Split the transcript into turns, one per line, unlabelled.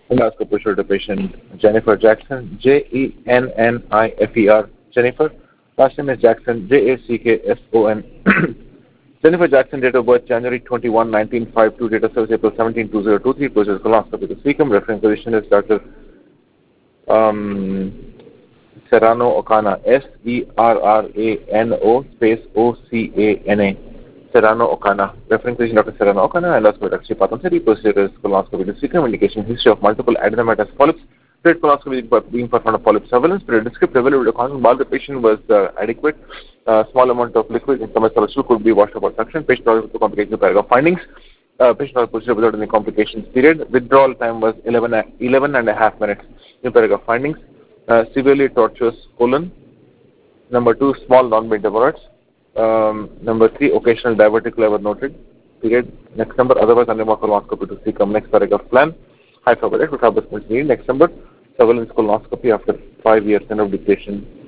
Endoscopy showed the patient Jennifer Jackson, Jennifer. Jennifer. Last name is Jackson, Jackson. Jennifer Jackson, date of birth January 21, 1952, date of service April 17, 2023, procedure colonoscopy to cecum. Reference physician is Dr. Serrano Ocana, Serrano space Ocana. Serrano Ocana. Referring physician Dr. Serrano Ocana, endoscopy Dr. Patam City, procedure is colonoscopy to cecum. Indication history of multiple adenomatous polyps. Period colonoscopy being performed on polyp surveillance. Period descriptive available constant while the patient was adequate. Small amount of liquid in submersible could be washed about suction. Patient with complication paragraph findings. Patient procedure without any complications. Period. Withdrawal time was 11 and a half minutes. New paragraph findings. Severely tortuous colon. Number 2, small non-bent hemorrhoids. Number 3, occasional diverticular were noted. Period. Next number, otherwise undergo colonoscopy to cecum. Next paragraph plan. High fiber with harbor needed. Next number, surveillance colonoscopy after 5 years end of dictation.